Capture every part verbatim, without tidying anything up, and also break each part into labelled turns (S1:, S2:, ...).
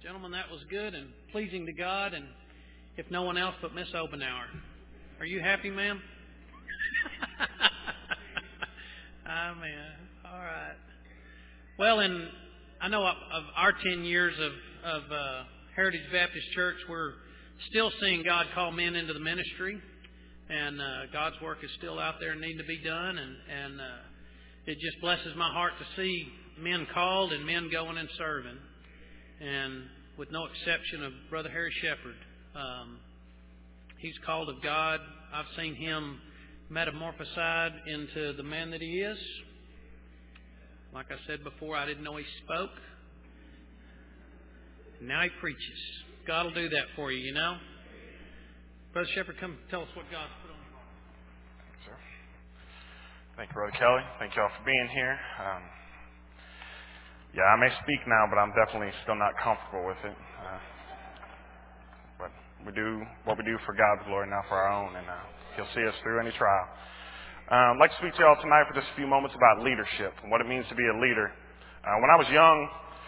S1: Gentlemen, that was good and pleasing to God, and if no one else but Miss Obenauer. Are you happy, ma'am? Amen. All right. Well, in I know of, of our ten years of, of uh, Heritage Baptist Church, we're still seeing God call men into the ministry, and uh, God's work is still out there needing to be done, and, and uh, it just blesses my heart to see men called and men going and serving. And with no exception of Brother Harry Shepherd, um, he's called of God. I've seen him metamorphosed into the man that he is. Like I said before, I didn't know he spoke. And now he preaches. God will do that for you, you know. Brother Shepherd, come tell us what God's put on your heart.
S2: Thanks, sir. Thank you, Brother Kelly. Thank you all for being here. Um, Yeah, I may speak now, but I'm definitely still not comfortable with it. Uh, but we do what we do for God's glory, not for our own, and uh, He'll see us through any trial. Um, I'd like to speak to you all tonight for just a few moments about leadership and what it means to be a leader. Uh, when I was young,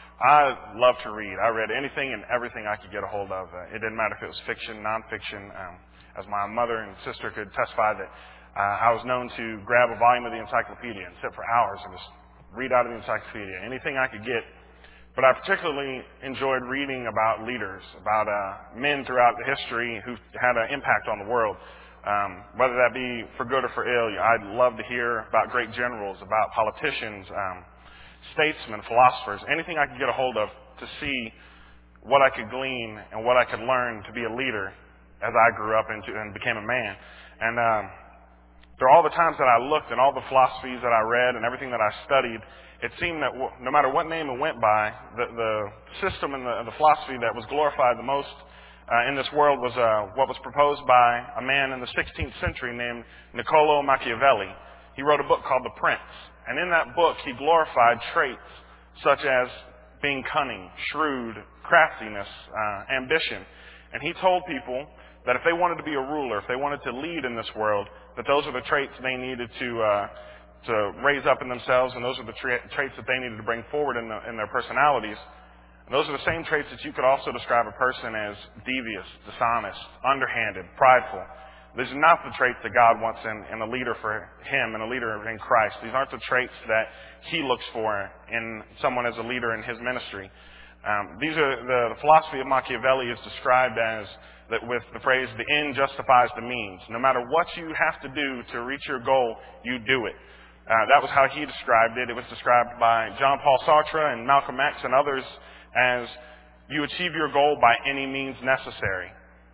S2: I loved to read. I read anything and everything I could get a hold of. Uh, it didn't matter if it was fiction, nonfiction. Um, as my mother and sister could testify that uh, I was known to grab a volume of the encyclopedia and sit for hours and just read out of the encyclopedia, anything I could get. But I particularly enjoyed reading about leaders, about uh, men throughout the history who had an impact on the world, um, whether that be for good or for ill. I'd love to hear about great generals, about politicians, um, statesmen, philosophers, anything I could get a hold of to see what I could glean and what I could learn to be a leader as I grew up into and became a man. And um, There are all the times that I looked and all the philosophies that I read and everything that I studied, it seemed that w- no matter what name it went by, the, the system and the, the philosophy that was glorified the most uh, in this world was uh, what was proposed by a man in the sixteenth century named Niccolo Machiavelli. He wrote a book called The Prince. And in that book, he glorified traits such as being cunning, shrewd, craftiness, uh, ambition. And he told people that if they wanted to be a ruler, if they wanted to lead in this world, that those are the traits they needed to uh, to raise up in themselves, and those are the tra- traits that they needed to bring forward in, the, in their personalities. And those are the same traits that you could also describe a person as devious, dishonest, underhanded, prideful. These are not the traits that God wants in, in a leader for Him and a leader in Christ. These aren't the traits that He looks for in someone as a leader in His ministry. Um, these are the, the philosophy of Machiavelli is described as that with the phrase, the end justifies the means. No matter what you have to do to reach your goal, you do it. Uh, that was how he described it. It was described by John Paul Sartre and Malcolm X and others as you achieve your goal by any means necessary.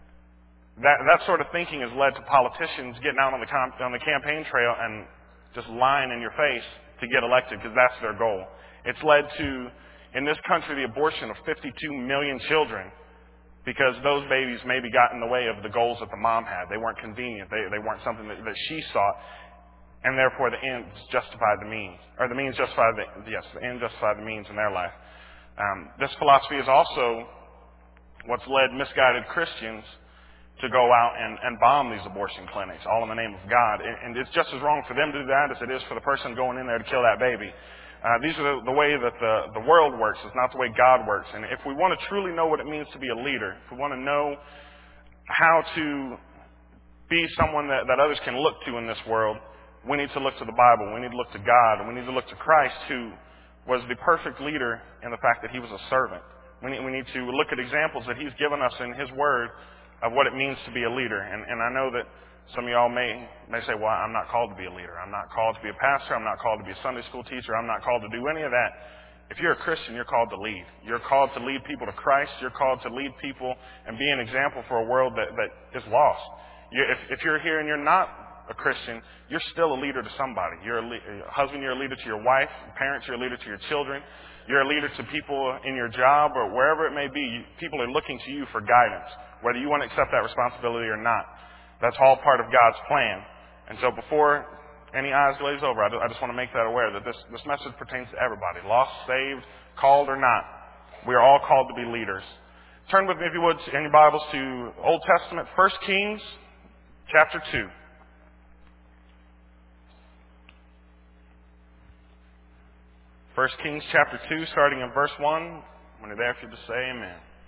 S2: That, that sort of thinking has led to politicians getting out on the, com- on the campaign trail and just lying in your face to get elected because that's their goal. It's led to, in this country, the abortion of fifty-two million children because those babies maybe got in the way of the goals that the mom had. They weren't convenient. They, they weren't something that, that she sought. And therefore, the ends justify the means. Or the means justify the, yes, the end justify the means in their life. Um, this philosophy is also what's led misguided Christians to go out and, and bomb these abortion clinics, all in the name of God. And, and it's just as wrong for them to do that as it is for the person going in there to kill that baby. Uh, these are the, the way that the, the world works. It's not the way God works. And if we want to truly know what it means to be a leader, if we want to know how to be someone that, that others can look to in this world, we need to look to the Bible. We need to look to God. And we need to look to Christ, who was the perfect leader in the fact that He was a servant. We need, we need to look at examples that He's given us in His Word of what it means to be a leader. And, and I know that some of y'all may, may say, well, I'm not called to be a leader. I'm not called to be a pastor. I'm not called to be a Sunday school teacher. I'm not called to do any of that. If you're a Christian, you're called to lead. You're called to lead people to Christ. You're called to lead people and be an example for a world that, that is lost. You, if, if you're here and you're not a Christian, you're still a leader to somebody. You're a, le- a husband, you're a leader to your wife. Parents, you're a leader to your children. You're a leader to people in your job or wherever it may be. You, people are looking to you for guidance, whether you want to accept that responsibility or not. That's all part of God's plan. And so before any eyes glaze over, I just want to make that aware that this, this message pertains to everybody, lost, saved, called or not. We are all called to be leaders. Turn with me, if you would, in your Bibles to Old Testament, First Kings, chapter two. First Kings chapter two, starting in verse one. When you're there, if you just say amen.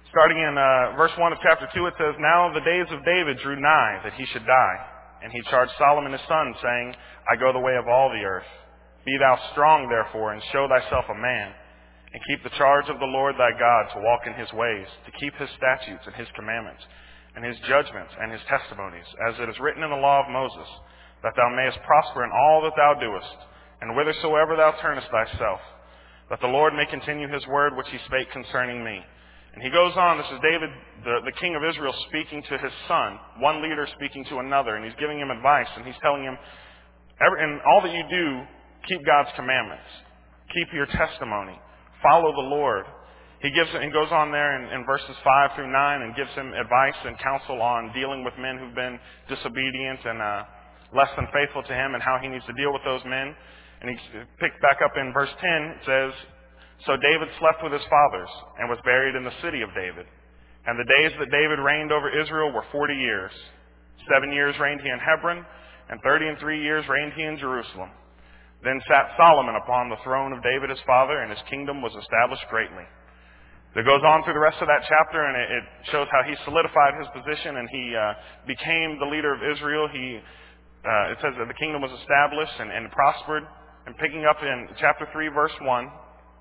S2: Starting in uh, verse one of chapter two, it says, Now the days of David drew nigh that he should die. And he charged Solomon his son, saying, I go the way of all the earth. Be thou strong, therefore, and show thyself a man, and keep the charge of the Lord thy God, to walk in his ways, to keep his statutes and his commandments, and his judgments and his testimonies, as it is written in the law of Moses, that thou mayest prosper in all that thou doest, and whithersoever thou turnest thyself, that the Lord may continue his word which he spake concerning me. And he goes on, this is David, the, the king of Israel, speaking to his son, one leader speaking to another, and he's giving him advice, and he's telling him, every, in all that you do, keep God's commandments, keep your testimony, follow the Lord. He gives, he goes on there in, in verses five through nine and gives him advice and counsel on dealing with men who've been disobedient and uh, less than faithful to him, and how he needs to deal with those men. And he picks back up in verse ten, it says, So David slept with his fathers, and was buried in the city of David. And the days that David reigned over Israel were forty years. Seven years reigned he in Hebron, and thirty and three years reigned he in Jerusalem. Then sat Solomon upon the throne of David his father, and his kingdom was established greatly. It goes on through the rest of that chapter, and it, it shows how he solidified his position, and he uh, became the leader of Israel. He, uh, it says that the kingdom was established and, and prospered. And picking up in chapter three, verse one,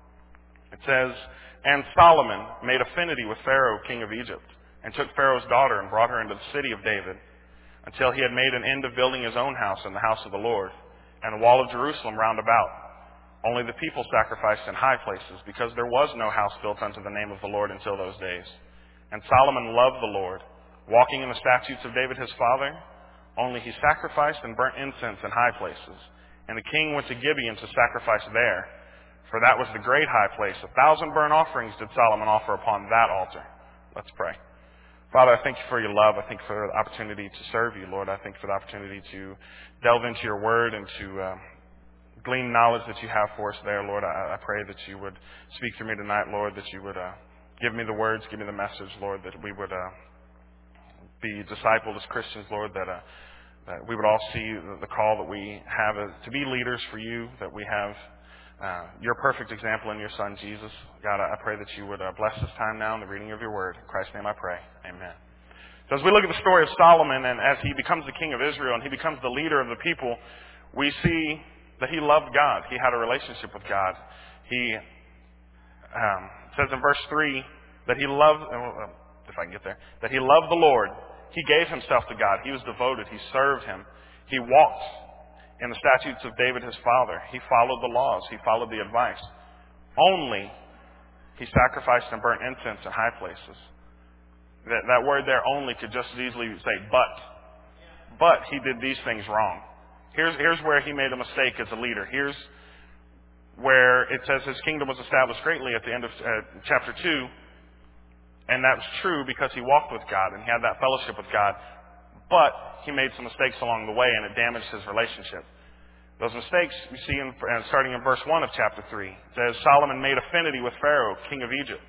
S2: it says, And Solomon made affinity with Pharaoh, king of Egypt, and took Pharaoh's daughter and brought her into the city of David, until he had made an end of building his own house and the house of the Lord, and the wall of Jerusalem round about. Only the people sacrificed in high places, because there was no house built unto the name of the Lord until those days. And Solomon loved the Lord, walking in the statutes of David his father. Only he sacrificed and burnt incense in high places. And the king went to Gibeon to sacrifice there, for that was the great high place. A thousand burnt offerings did Solomon offer upon that altar. Let's pray. Father, I thank you for your love. I thank you for the opportunity to serve you, Lord. I thank you for the opportunity to delve into your word and to uh, glean knowledge that you have for us there, Lord. I, I pray that you would speak to me tonight, Lord, that you would uh, give me the words, give me the message, Lord, that we would uh, be discipled as Christians, Lord, that, uh, that we would all see the, the call that we have as, to be leaders for you, that we have uh, your perfect example in your Son, Jesus. God, I, I pray that you would uh, bless this time now in the reading of your word. In Christ's name I pray. Amen. So as we look at the story of Solomon, and as he becomes the king of Israel and he becomes the leader of the people, we see that he loved God. He had a relationship with God. He um, says in verse three that he loved, if I can get there, that he loved the Lord. He gave himself to God. He was devoted. He served him. He walked in the statutes of David his father. He followed the laws. He followed the advice. Only he sacrificed and burnt incense in high places. That, that word there, only, could just as easily say but. But he did these things wrong. Here's, here's where he made a mistake as a leader. Here's where it says his kingdom was established greatly at the end of uh, chapter two. And that was true because he walked with God and he had that fellowship with God. But he made some mistakes along the way, and it damaged his relationship. Those mistakes we see in, uh, starting in verse one of chapter three. It says, Solomon made affinity with Pharaoh, king of Egypt.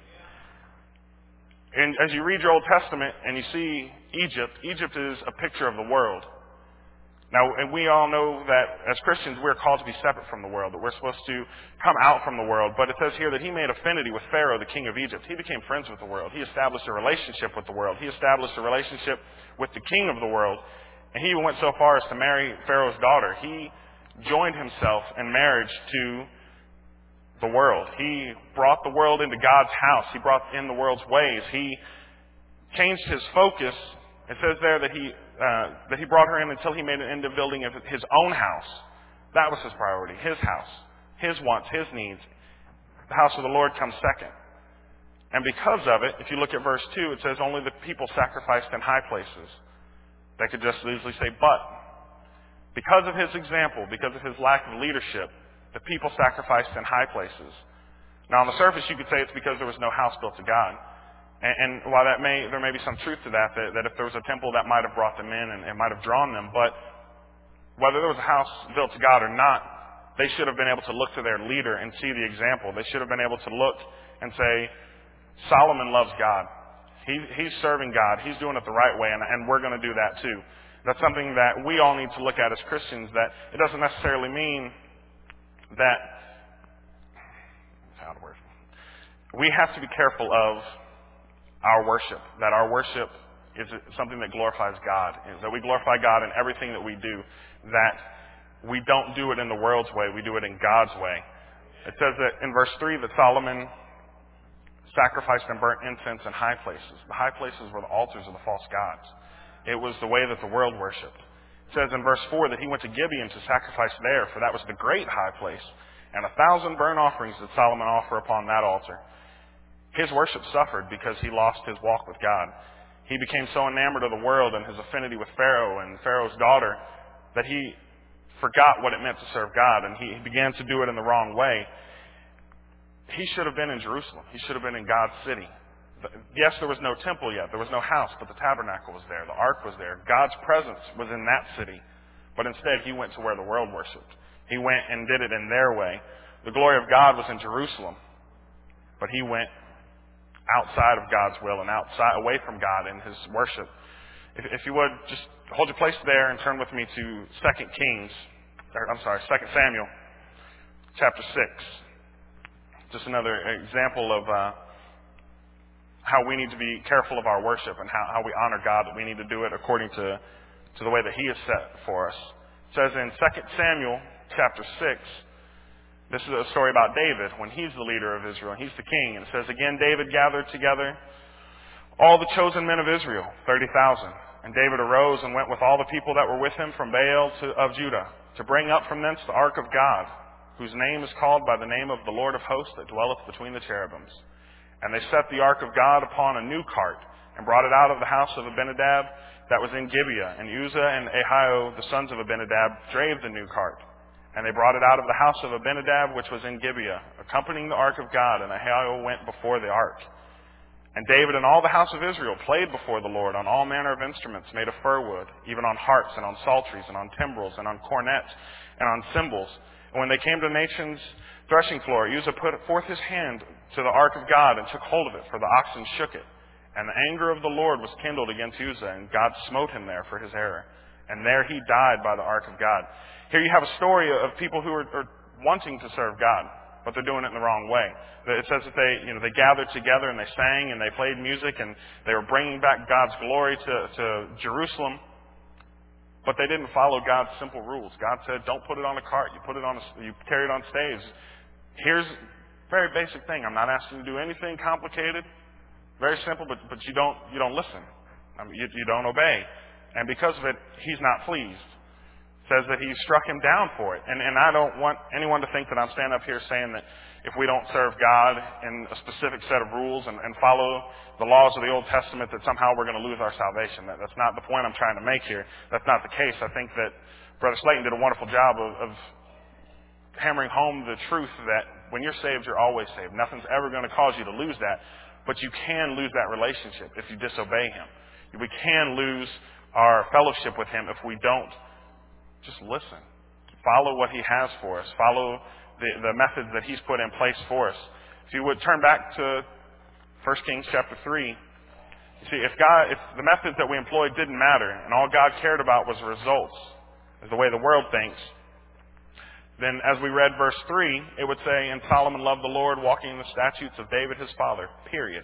S2: And as you read your Old Testament and you see Egypt, Egypt is a picture of the world. Now, and we all know that as Christians, we're called to be separate from the world, that we're supposed to come out from the world. But it says here that he made affinity with Pharaoh, the king of Egypt. He became friends with the world. He established a relationship with the world. He established a relationship with the king of the world. And he even went so far as to marry Pharaoh's daughter. He joined himself in marriage to the world. He brought the world into God's house. He brought in the world's ways. He changed his focus. It says there that he uh, that he brought her in until he made an end of building of his own house. That was his priority, his house, his wants, his needs. The house of the Lord comes second. And because of it, if you look at verse two, it says only the people sacrificed in high places. That could just easily say, but. Because of his example, because of his lack of leadership, the people sacrificed in high places. Now, on the surface, you could say it's because there was no house built to God. And, and while that may, there may be some truth to that, that, that if there was a temple, that might have brought them in and it might have drawn them. But whether there was a house built to God or not, they should have been able to look to their leader and see the example. They should have been able to look and say, Solomon loves God. He, he's serving God. He's doing it the right way, and, and we're going to do that too. That's something that we all need to look at as Christians, that it doesn't necessarily mean that how to word we have to be careful of our worship, that our worship is something that glorifies God, is that we glorify God in everything that we do, that we don't do it in the world's way, we do it in God's way. It says that in verse three that Solomon sacrificed and burnt incense in high places. The high places were the altars of the false gods. It was the way that the world worshipped. It says in verse four that he went to Gibeon to sacrifice there, for that was the great high place, and a thousand burnt offerings did Solomon offer upon that altar. His worship suffered because he lost his walk with God. He became so enamored of the world and his affinity with Pharaoh and Pharaoh's daughter that he forgot what it meant to serve God, and he began to do it in the wrong way. He should have been in Jerusalem. He should have been in God's city. Yes, there was no temple yet. There was no house, but the tabernacle was there. The ark was there. God's presence was in that city. But instead, he went to where the world worshipped. He went and did it in their way. The glory of God was in Jerusalem, but he went outside of God's will and outside, away from God in his worship. If, if you would, just hold your place there and turn with me to Second Kings, or I'm sorry, Second Samuel, chapter six. Just another example of uh, how we need to be careful of our worship and how, how we honor God, that we need to do it according to, to the way that he has set for us. It says in Second Samuel chapter six, this is a story about David when he's the leader of Israel and he's the king. And it says, again, David gathered together all the chosen men of Israel, thirty thousand. And David arose and went with all the people that were with him from Baal to, of Judah to bring up from thence the ark of God, whose name is called by the name of the Lord of hosts that dwelleth between the cherubims. And they set the ark of God upon a new cart, and brought it out of the house of Abinadab that was in Gibeah. And Uzzah and Ahio, the sons of Abinadab, drave the new cart. And they brought it out of the house of Abinadab, which was in Gibeah, accompanying the ark of God, and Ahio went before the ark. And David and all the house of Israel played before the Lord on all manner of instruments made of fir wood, even on harps and on psalteries and on timbrels and on cornets and on cymbals. And when they came to the nation's threshing floor, Uzzah put forth his hand to the ark of God and took hold of it, for the oxen shook it. And the anger of the Lord was kindled against Uzzah, and God smote him there for his error. And there he died by the ark of God. Here you have a story of people who are, are wanting to serve God, but they're doing it in the wrong way. It says that they, you know, they gathered together and they sang and they played music and they were bringing back God's glory to, to Jerusalem, but they didn't follow God's simple rules. God said, don't put it on a cart. You put it on a, you carry it on stage. Here's a very basic thing. I'm not asking you to do anything complicated. Very simple, but, but you don't, you don't listen. I mean, you, you don't obey. And because of it, he's not pleased. Says that he struck him down for it. And, and I don't want anyone to think that I'm standing up here saying that if we don't serve God in a specific set of rules and, and follow the laws of the Old Testament, that somehow we're going to lose our salvation. That, that's not the point I'm trying to make here. That's not the case. I think that Brother Slayton did a wonderful job of, of hammering home the truth that when you're saved, you're always saved. Nothing's ever going to cause you to lose that. But you can lose that relationship if you disobey him. We can lose our fellowship with him if we don't just listen. Follow what he has for us. Follow the, the methods that he's put in place for us. If you would turn back to First Kings chapter three. You see, if God, if the methods that we employed didn't matter and all God cared about was results, is the way the world thinks, then as we read verse three, it would say, and Solomon loved the Lord, walking in the statutes of David his father, period.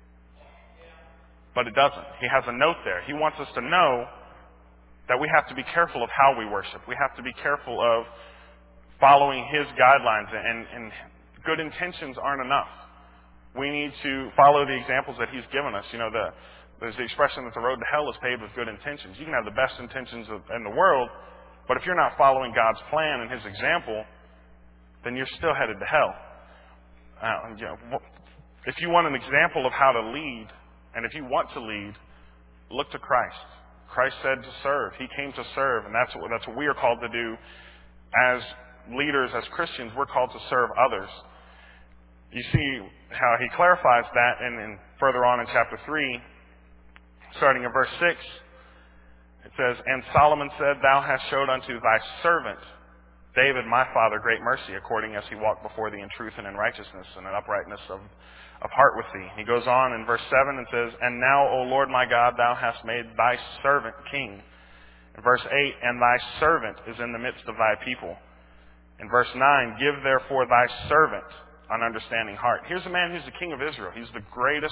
S2: But it doesn't. He has a note there. He wants us to know that we have to be careful of how we worship. We have to be careful of following his guidelines, and, and good intentions aren't enough. We need to follow the examples that he's given us. You know, the, there's the expression that the road to hell is paved with good intentions. You can have the best intentions of, in the world, but if you're not following God's plan and his example, then you're still headed to hell. Uh, you know, if you want an example of how to lead, and if you want to lead, look to Christ. Christ said to serve. He came to serve, and that's what, that's what we are called to do as leaders, as Christians. We're called to serve others. You see how he clarifies that, and, and further on in chapter three, starting in verse six, it says, and Solomon said, thou hast showed unto thy servant David my father great mercy, according as he walked before thee in truth and in righteousness and in uprightness of, of heart with thee. He goes on in verse seven and says, and now, O Lord my God, thou hast made thy servant king. In verse eight, and thy servant is in the midst of thy people. In verse nine, give therefore thy servant an understanding heart. Here's a man who's the king of Israel. He's the greatest,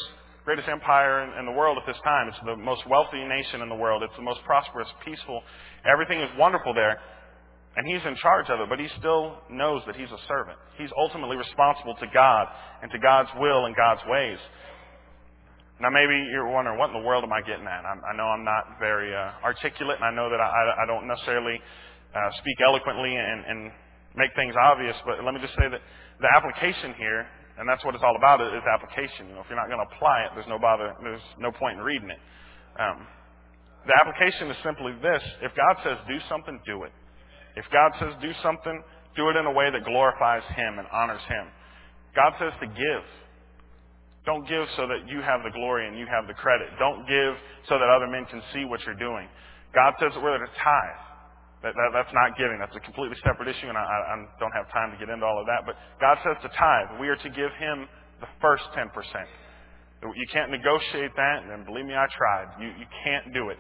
S2: greatest empire in, in the world at this time. It's the most wealthy nation in the world. It's the most prosperous, peaceful. Everything is wonderful there. And he's in charge of it, but he still knows that he's a servant. He's ultimately responsible to God and to God's will and God's ways. Now, maybe you're wondering, what in the world am I getting at? I'm, I know I'm not very uh, articulate, and I know that I, I don't necessarily uh, speak eloquently and, and make things obvious, but let me just say that the application here, and that's what it's all about, is application. You know, if you're not going to apply it, there's no bother, there's no point in reading it. Um, the application is simply this: if God says do something, do it. If God says do something, do it in a way that glorifies Him and honors Him. God says to give. Don't give so that you have the glory and you have the credit. Don't give so that other men can see what you're doing. God says that we're to tithe. That, that, that's not giving. That's a completely separate issue, and I, I don't have time to get into all of that. But God says to tithe. We are to give Him the first ten percent. You can't negotiate that, and believe me, I tried. You, you can't do it.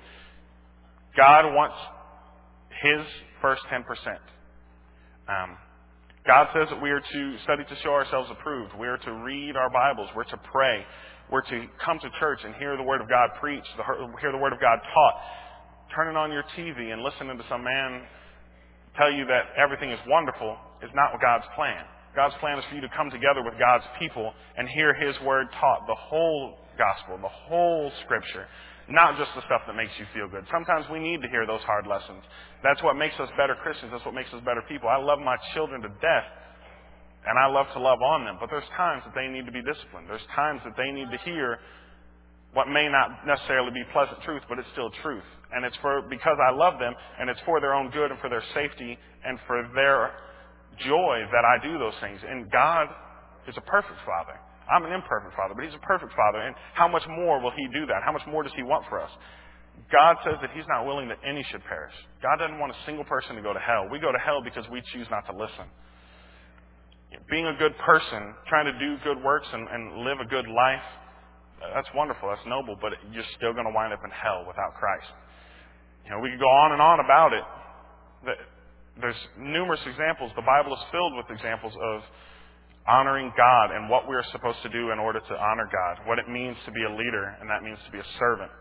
S2: God wants His first ten percent. Um, God says that we are to study to show ourselves approved. We are to read our Bibles. We're to pray. We're to come to church and hear the Word of God preached, hear the Word of God taught. Turning on your T V and listening to some man tell you that everything is wonderful is not God's plan. God's plan is for you to come together with God's people and hear His Word taught, the whole gospel, the whole Scripture. Not just the stuff that makes you feel good. Sometimes we need to hear those hard lessons. That's what makes us better Christians. That's what makes us better people. I love my children to death, and I love to love on them. But there's times that they need to be disciplined. There's times that they need to hear what may not necessarily be pleasant truth, but it's still truth. And it's for because I love them, and it's for their own good and for their safety and for their joy that I do those things. And God is a perfect Father. I'm an imperfect father, but He's a perfect Father. And how much more will He do that? How much more does He want for us? God says that He's not willing that any should perish. God doesn't want a single person to go to hell. We go to hell because we choose not to listen. Being a good person, trying to do good works and, and live a good life, that's wonderful, that's noble, but you're still going to wind up in hell without Christ. You know, we could go on and on about it. There's numerous examples. The Bible is filled with examples of honoring God and what we're supposed to do in order to honor God, what it means to be a leader, and that means to be a servant.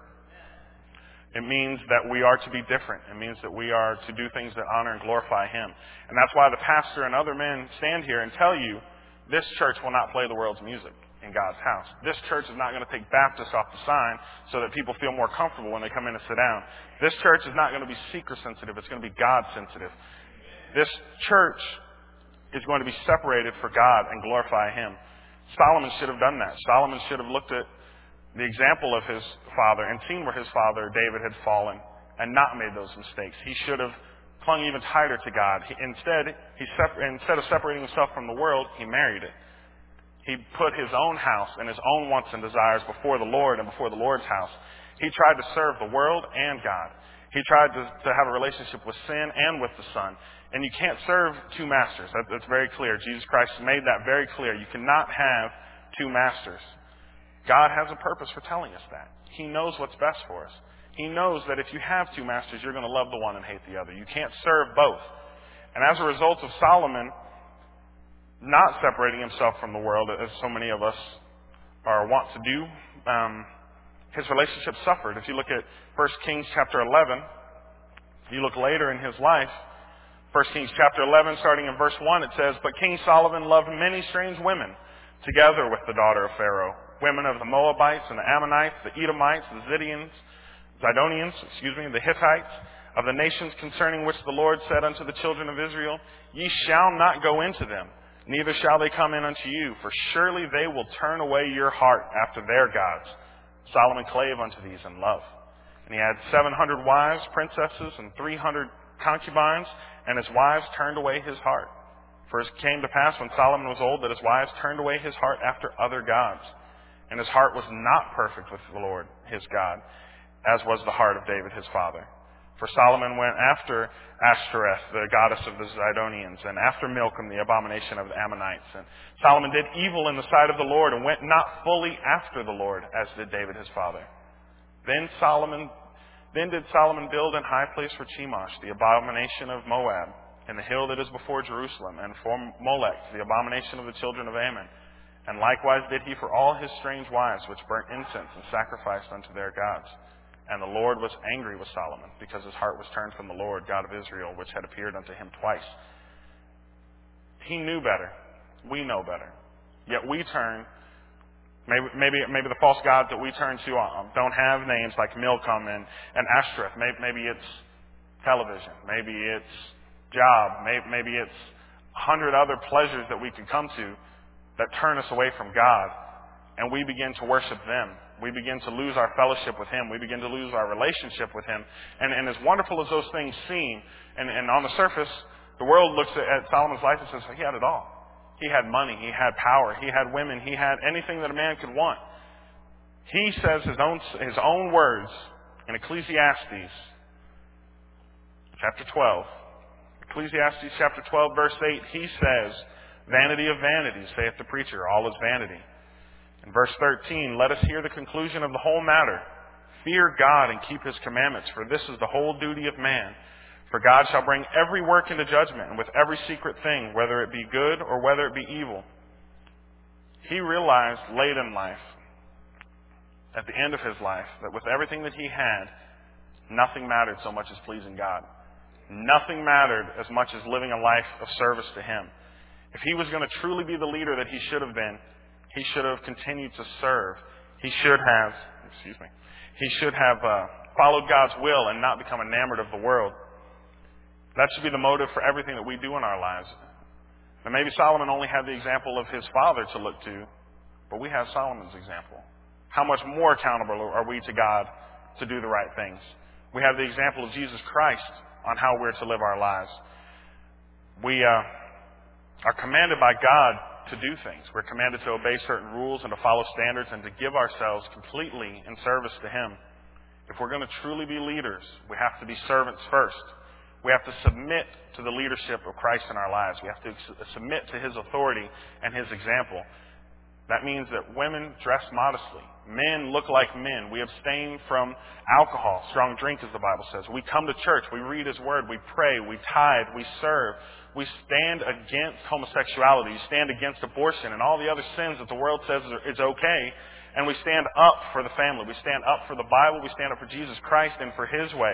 S2: It means that we are to be different. It means that we are to do things that honor and glorify Him. And that's why the pastor and other men stand here and tell you, this church will not play the world's music in God's house. This church is not going to take Baptist off the sign so that people feel more comfortable when they come in and sit down. This church is not going to be seeker sensitive. It's going to be God sensitive. This church is going to be separated for God and glorify Him. Solomon should have done that. Solomon should have looked at the example of his father and seen where his father, David, had fallen and not made those mistakes. He should have clung even tighter to God. He, instead, he separ- instead of separating himself from the world, he married it. He put his own house and his own wants and desires before the Lord and before the Lord's house. He tried to serve the world and God. He tried to, to have a relationship with sin and with the Son. And you can't serve two masters. That, that's very clear. Jesus Christ made that very clear. You cannot have two masters. God has a purpose for telling us that. He knows what's best for us. He knows that if you have two masters, you're going to love the one and hate the other. You can't serve both. And as a result of Solomon not separating himself from the world, as so many of us are wont to do, um, his relationship suffered. If you look at First Kings chapter eleven, you look later in his life, First Kings chapter eleven, starting in verse one, it says, "But King Solomon loved many strange women, together with the daughter of Pharaoh, women of the Moabites and the Ammonites, the Edomites, the Zidonians, Zidonians, excuse me, the Hittites, of the nations concerning which the Lord said unto the children of Israel, Ye shall not go into them, neither shall they come in unto you, for surely they will turn away your heart after their gods. Solomon clave unto these in love. And he had seven hundred wives, princesses, and three hundred concubines, and his wives turned away his heart. For it came to pass when Solomon was old that his wives turned away his heart after other gods. And his heart was not perfect with the Lord his God, as was the heart of David his father. For Solomon went after Ashtoreth, the goddess of the Zidonians, and after Milcom, the abomination of the Ammonites. And Solomon did evil in the sight of the Lord, and went not fully after the Lord, as did David his father. Then Solomon, then did Solomon build an high place for Chemosh, the abomination of Moab, in the hill that is before Jerusalem, and for Molech, the abomination of the children of Ammon. And likewise did he for all his strange wives, which burnt incense and sacrificed unto their gods. And the Lord was angry with Solomon, because his heart was turned from the Lord, God of Israel, which had appeared unto him twice. He knew better. We know better. Yet we turn, maybe maybe, maybe the false gods that we turn to um, don't have names like Milcom and, and Ashtoreth. Maybe, maybe it's television. Maybe it's job. Maybe, maybe it's a hundred other pleasures that we could come to that turn us away from God, and we begin to worship them. We begin to lose our fellowship with Him. We begin to lose our relationship with Him. And, and as wonderful as those things seem, and, and on the surface, the world looks at, at Solomon's life and says, he had it all. He had money. He had power. He had women. He had anything that a man could want. He says his own, his own words in Ecclesiastes chapter twelve. Ecclesiastes chapter twelve, verse eight, he says, vanity of vanities, saith the preacher, all is vanity. In verse thirteen, let us hear the conclusion of the whole matter. Fear God and keep His commandments, for this is the whole duty of man. For God shall bring every work into judgment, and with every secret thing, whether it be good or whether it be evil. He realized late in life, at the end of his life, that with everything that he had, nothing mattered so much as pleasing God. Nothing mattered as much as living a life of service to Him. If he was going to truly be the leader that he should have been, he should have continued to serve. He should have, excuse me, he should have uh, followed God's will and not become enamored of the world. That should be the motive for everything that we do in our lives. Now maybe Solomon only had the example of his father to look to, but we have Solomon's example. How much more accountable are we to God to do the right things? We have the example of Jesus Christ on how we're to live our lives. We uh, are commanded by God to do things. We're commanded to obey certain rules and to follow standards and to give ourselves completely in service to Him. If we're going to truly be leaders, we have to be servants first. We have to submit to the leadership of Christ in our lives. We have to submit to His authority and His example. That means that women dress modestly. Men look like men. We abstain from alcohol, strong drink, as the Bible says. We come to church. We read His Word. We pray. We tithe. We serve. We stand against homosexuality. We stand against abortion and all the other sins that the world says is okay. And we stand up for the family. We stand up for the Bible. We stand up for Jesus Christ and for His way.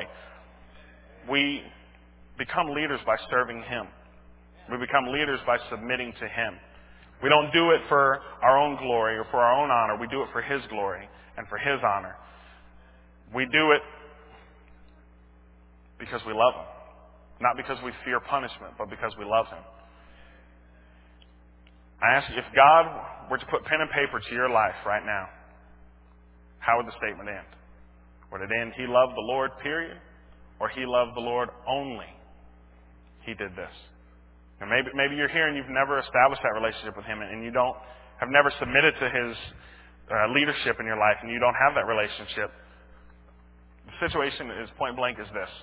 S2: We become leaders by serving Him. We become leaders by submitting to Him. We don't do it for our own glory or for our own honor. We do it for His glory and for His honor. We do it because we love Him. Not because we fear punishment, but because we love Him. I ask you, if God were to put pen and paper to your life right now, how would the statement end? Would it end, He loved the Lord, period? Or He loved the Lord only? He did this. And maybe maybe you're here and you've never established that relationship with Him, and you don't have never submitted to His uh, leadership in your life, and you don't have that relationship. The situation is point blank is this.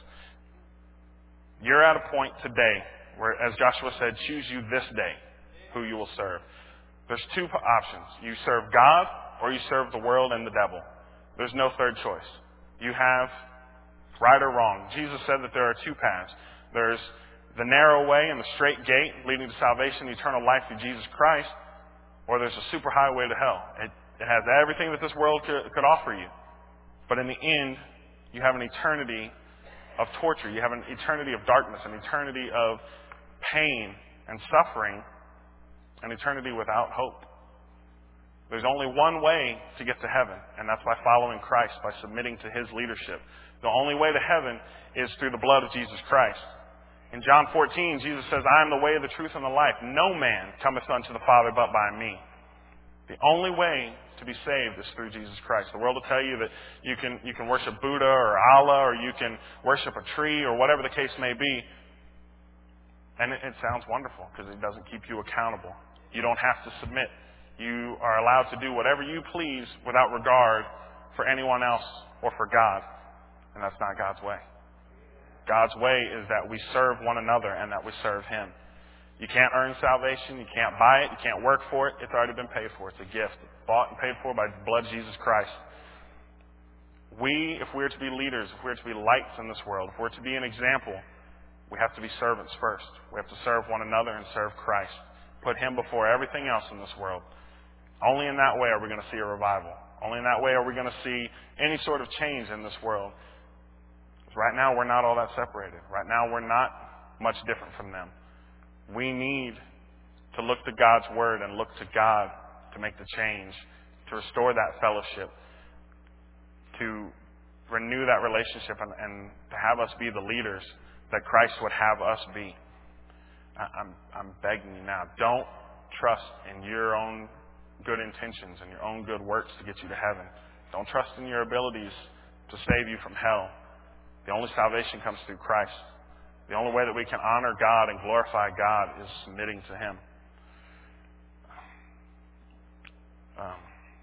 S2: You're at a point today where, as Joshua said, choose you this day who you will serve. There's two options. You serve God or you serve the world and the devil. There's no third choice. You have right or wrong. Jesus said that there are two paths. There's the narrow way and the straight gate leading to salvation, eternal life through Jesus Christ, or there's a super highway to hell. It, it has everything that this world could, could offer you. But in the end, you have an eternity of torture. You have an eternity of darkness, an eternity of pain and suffering, an eternity without hope. There's only one way to get to heaven, and that's by following Christ, by submitting to His leadership. The only way to heaven is through the blood of Jesus Christ. In John fourteen, Jesus says, I am the way, the truth, and the life. No man cometh unto the Father but by me. The only way to be saved is through Jesus Christ. The world will tell you that you can you can worship Buddha or Allah, or you can worship a tree, or whatever the case may be. And it, it sounds wonderful because it doesn't keep you accountable. You don't have to submit. You are allowed to do whatever you please without regard for anyone else or for God. And that's not God's way. God's way is that we serve one another and that we serve Him. You can't earn salvation. You can't buy it. You can't work for it. It's already been paid for. It's a gift. Bought and paid for by the blood of Jesus Christ. We, if we're to be leaders, if we're to be lights in this world, if we're to be an example, we have to be servants first. We have to serve one another and serve Christ. Put Him before everything else in this world. Only in that way are we going to see a revival. Only in that way are we going to see any sort of change in this world. Right now, we're not all that separated. Right now, we're not much different from them. We need to look to God's Word and look to God to make the change, to restore that fellowship, to renew that relationship, and, and to have us be the leaders that Christ would have us be. I, I'm, I'm begging you now, don't trust in your own good intentions and your own good works to get you to heaven. Don't trust in your abilities to save you from hell. The only salvation comes through Christ. The only way that we can honor God and glorify God is submitting to Him. Um,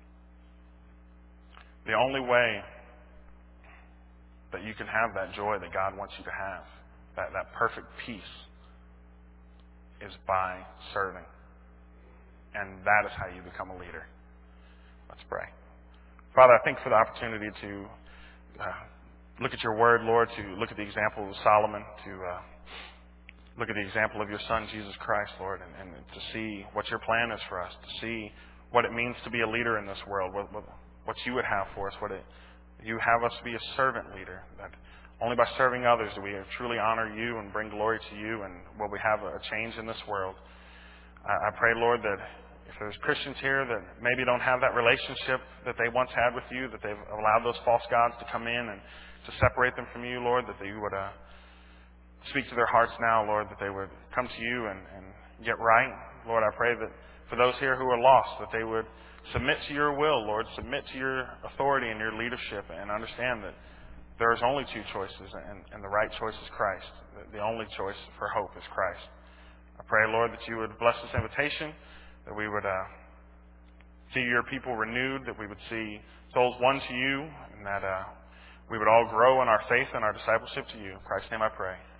S2: the only way that you can have that joy that God wants you to have, that, that perfect peace, is by serving. And that is how you become a leader. Let's pray. Father, I thank you for the opportunity to uh, look at your word, Lord, to look at the example of Solomon, to uh, look at the example of your Son, Jesus Christ, Lord, and, and to see what your plan is for us, to see what it means to be a leader in this world, what, what, what you would have for us, what it, you have us be a servant leader, that only by serving others do we truly honor you and bring glory to you, and will we have a change in this world. I pray, Lord, that if there's Christians here that maybe don't have that relationship that they once had with you, that they've allowed those false gods to come in and to separate them from you, Lord, that you would uh, speak to their hearts now, Lord, that they would come to you and, and get right. Lord, I pray that for those here who are lost, that they would submit to your will, Lord, submit to your authority and your leadership, and understand that there is only two choices, and, and the right choice is Christ. The only choice for hope is Christ. I pray, Lord, that you would bless this invitation, that we would uh, see your people renewed, that we would see souls won to you, and that uh, we would all grow in our faith and our discipleship to you. In Christ's name I pray.